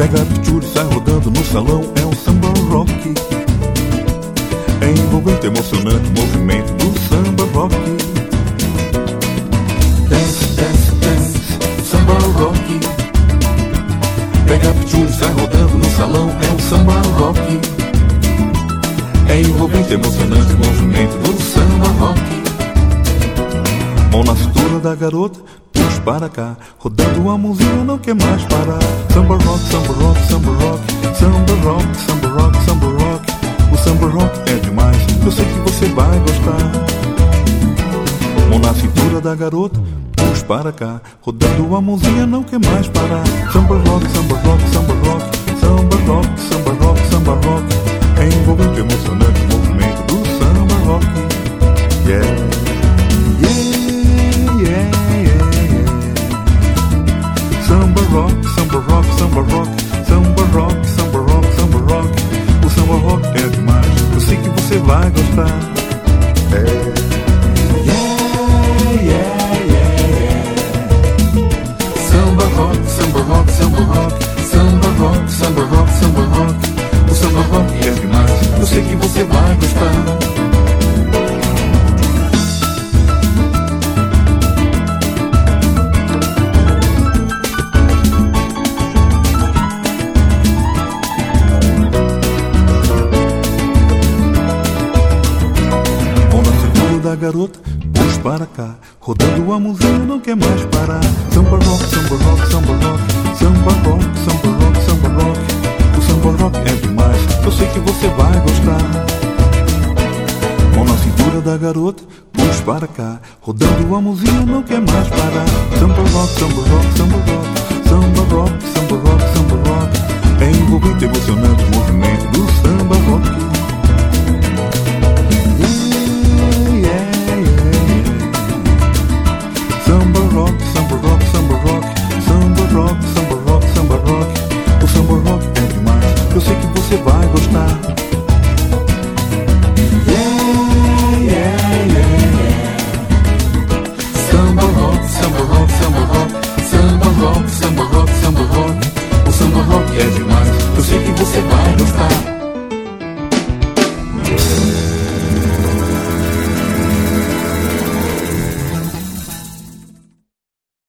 Pega a pichura e sai rodando no salão, é um samba rock. É envolvente, emocionante movimento do samba rock. Dance, dance, dance, samba rock. Pega a pichura e sai rodando no salão, é um samba rock. É envolvente, emocionante movimento do samba rock. Mão na cintura da garota, puxa para cá, rodando a mãozinha, não quer mais parar. Samba rock, samba rock, samba rock, samba rock, samba rock, samba rock. O samba rock é demais, eu sei que você vai gostar. Mão na cintura da garota, puxa para cá, rodando a mãozinha, não quer mais parar. Samba rock, samba rock, samba rock, samba rock, samba rock, samba rock. É envolvente, emocionante movimento do samba rock. Yeah. Samba rock, samba rock, samba rock, samba rock, samba rock, samba rock. O samba rock é demais, eu sei que você vai gostar. Samba rock, samba rock, samba rock, samba rock, samba rock, samba rock. O samba rock é demais, eu sei que você vai gostar. Da garota, puxa para cá, rodando a mãozinha, não quer mais parar. Samba rock, samba rock, samba rock, samba rock, samba rock, samba rock. O samba rock é demais, eu sei que você vai gostar. Mão na cintura da garota, puxa para cá, rodando a mãozinha, não quer mais parar. Samba rock, samba rock, samba rock, samba rock, samba rock, samba rock. É envolvente, emocionante movimento do samba rock. Samba rock, samba rock, samba rock, samba rock, samba rock, samba rock. O samba rock é demais, eu sei que você vai gostar. Samba rock, samba rock, samba rock, samba rock, samba